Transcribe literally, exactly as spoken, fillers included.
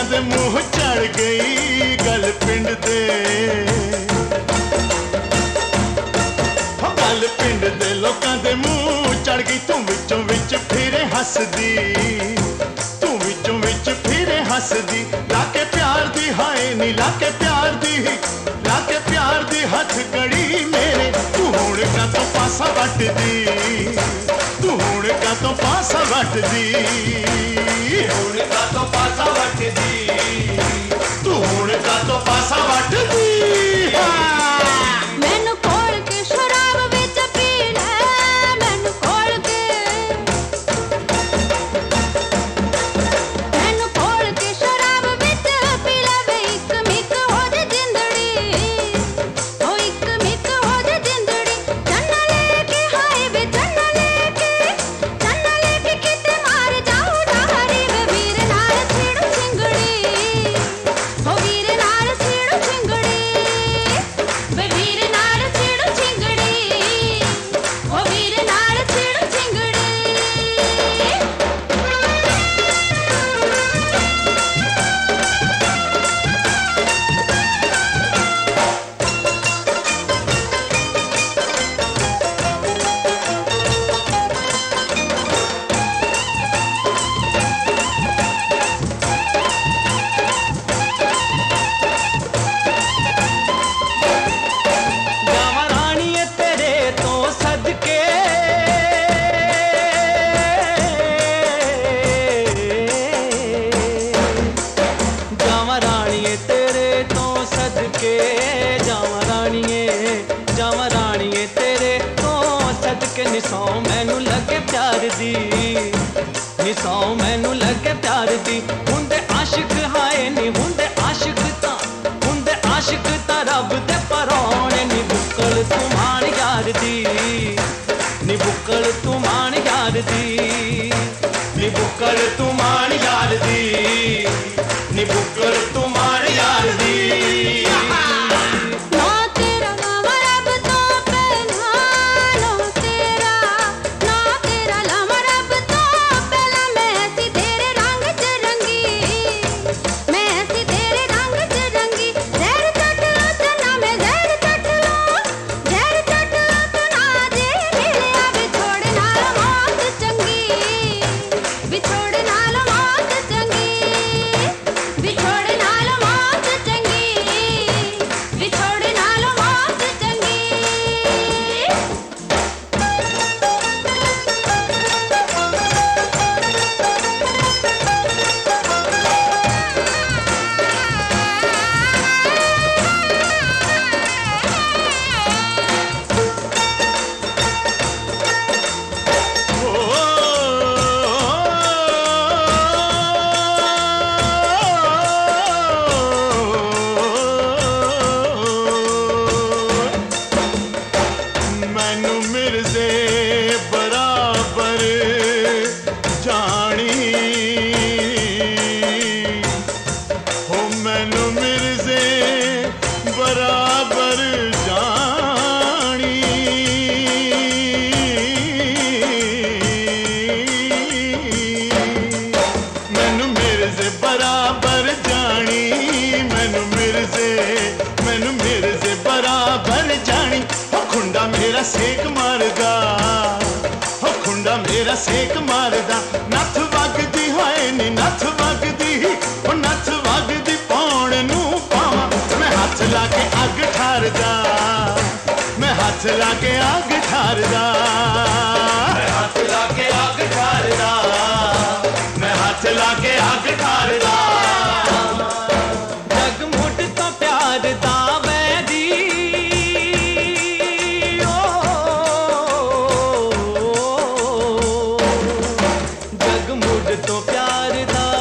लोकां दे मुंह चढ़ गई गल पिंड दे, गल पिंड दे लोकां दे मुंह चढ़ गई। तू विचों विच फिरे हसदी, तू विचों विच फिरे हसदी, लाके प्यार दी हाय नी लाके प्यार दी, लाके प्यार दी हथ कड़ी मेरे। तू हुण का तो पासा वटदी, तू हुण का तो पासा वटदी, हुण का तो पासा वटदी, तू हुण का तो पासा वटदी। मैनू खोल के शराब विच पी ले, मैनू खोल के, मैनू खोल के शराब विच पी ले वे। इक मिक हो जे जिंदड़ी, ओ इक मिक हो जे जिंदड़ी। चन्ना लेके हाय वे चन्ना लेके, चन्ना लेके किते मार जाऊं डहारी वे। वीर नाल छेड़ू चिंगड़ी, ओ वीर नाल छेड़ू चिंगड़ी, वे वीर नाल छेड़ू चिंगड़ी, ओ वीर नाल छेड़ू चिंगड़ी। जावां राणीए तेरे तो सदके, जावां राणीए तेरे तो सदके, जावां राणीए, जावां राणीए तेरे तो सदके। निसौ मैनू लगे प्यार दी, निसौ मैनू लगे प्यार दी। हुंदे आशिक हाय नी हुंदे आशिक तां, हुंदे आशिक तां रब दे परौणे। नी बुक्कल तू मान यार दी, नी बुक्कल तू मान यार दी, नी बुक्कल तू मान यार दी, नी बुक्कल तू मान यार दी। ना तेरा लावा रब तो पहला, ना तेरा, ना तेरा लावा रब तो पहला। मैं सी तेरे रंग च रंगी, मैं सी तेरे रंग च रंगी। जहर चट लो चन्ना मैं जहर चट लो, जहर चट लो तू ना जे मिलिया। बिछोड़ नाल मौत चंगी, बिछोड़ नाल मौत चंगी, बिछोड़ नाल मौत चंगी, बिछोड़ नाल मौत चंगी। मैनू मिर्जे बराबर जानी, हो मैनू मिर्जे बराबर जानी। मैनू मिर्जे बराबर जानी, मैनू मिर्जे, मैनू मिर्जे बराबर जानी। हो खुंडा मेरा सेक मारदा, हो खुंडा मेरा सेक मारदा। नथ वगदी हाय नी नथ वगदी, ओ नथ वगदी पौण नूं पावां। मैं हथ लाके अग ठारदा, मैं हथ लाके अग ठारदा, मैं हथ लाके अग ठारदा, मैं हथ लाके अग ठारदा। जग मुढ़ तो प्यार दा वैदी, ओ जग मुढ़ तो प्यार दा